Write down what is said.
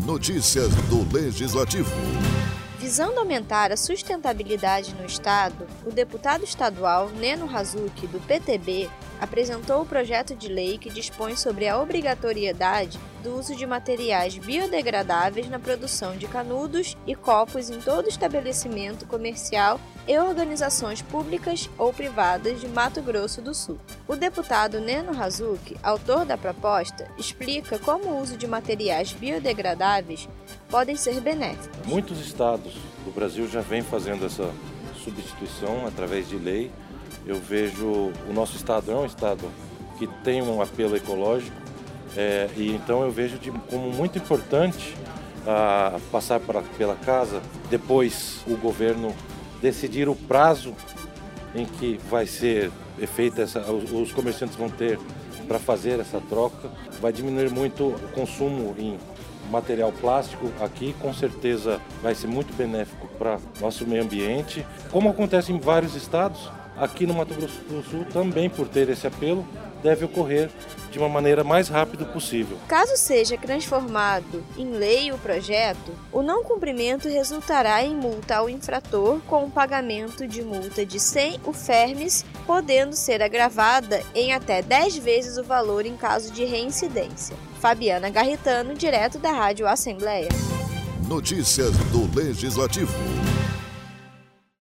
Notícias do Legislativo. Visando aumentar a sustentabilidade no Estado, o deputado estadual Neno Razucchi, do PTB, apresentou o projeto de lei que dispõe sobre a obrigatoriedade do uso de materiais biodegradáveis na produção de canudos e copos em todo estabelecimento comercial e organizações públicas ou privadas de Mato Grosso do Sul. O deputado Neno Razucchi, autor da proposta, explica como o uso de materiais biodegradáveis podem ser benéficos. Muitos estados do Brasil já vêm fazendo essa substituição através de lei. Eu vejo o nosso estado é um estado que tem um apelo ecológico e então eu vejo como muito importante passar pela casa, depois o governo decidir o prazo em que vai ser feita os comerciantes vão ter para fazer essa troca. Vai diminuir muito o consumo em material plástico aqui, com certeza vai ser muito benéfico para nosso meio ambiente. Como acontece em vários estados, aqui no Mato Grosso do Sul, também por ter esse apelo, deve ocorrer de uma maneira mais rápida possível. Caso seja transformado em lei o projeto, o não cumprimento resultará em multa ao infrator com o pagamento de multa de 100 UFERMs, podendo ser agravada em até 10 vezes o valor em caso de reincidência. Fabiana Garritano, direto da Rádio Assembleia. Notícias do Legislativo.